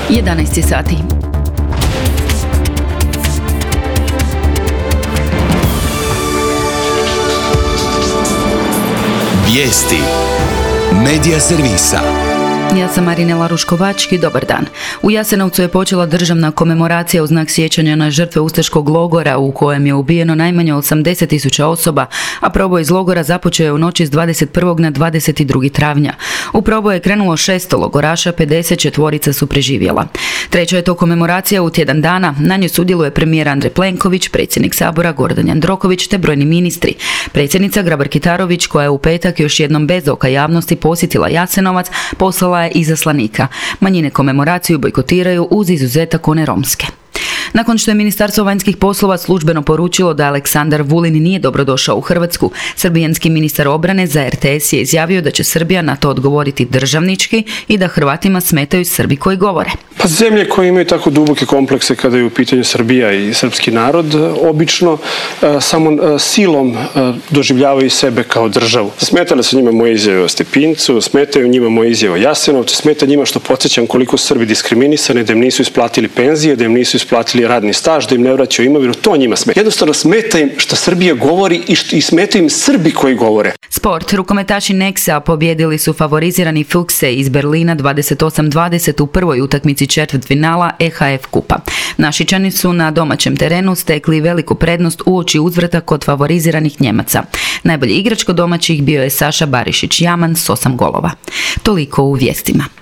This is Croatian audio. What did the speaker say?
11 sati. Vijesti Medija servisa. Ja sam Marinela Ruškovački, dobar dan. U Jasenovcu je počela državna komemoracija u znak sjećanja na žrtve ustaškog logora u kojem je ubijeno najmanje 80.000 osoba, a proboj iz logora započeo je u noći s 21. na 22. travnja. U proboj je krenulo 600 logoraša, 54 su preživjela. Treća je to komemoracija u tjedan dana. Na njoj sudjeluje premijer Andrej Plenković, predsjednik Sabora Gordan Jandroković te brojni ministri. Predsjednica Grabar-Kitarović, koja je u petak još jednom bez oka javnosti posjetila Jasenovac, poslala je izaslanika. Manjine komemoraciju bojkotiraju uz izuzetak one romske. Nakon što je Ministarstvo vanjskih poslova službeno poručilo da Aleksandar Vulin nije dobrodošao u Hrvatsku, srbijanski ministar obrane za RTS je izjavio da će Srbija na to odgovoriti državnički i da Hrvatima smetaju Srbi koji govore. Pa zemlje koje imaju tako duboke komplekse kada je u pitanju Srbija i srpski narod, obično samo silom doživljavaju sebe kao državu. Smetale su njima moje izjave o Stepincu, smetaju njima moje izjave o Jasenovcu, smeta njima što podsjećam koliko su Srbi diskriminisani, da im nisu isplatili penzije, da im nisu isplatili radni staž, da im ne vraćaju imovinu, to njima smeta. Jednostavno smeta im što Srbija govori i smeta im Srbi koji govore. Sport. Rukometaši Nexa pobjedili su favorizirani Füchse iz Berlina 28-20 u prvoj utakmici četvrtfinala EHF kupa. Našičani su na domaćem terenu stekli veliku prednost uoči uzvrata kod favoriziranih Njemaca. Najbolji igrač kod domaćih bio je Saša Barišić Jaman s 8 golova. Toliko u vijestima.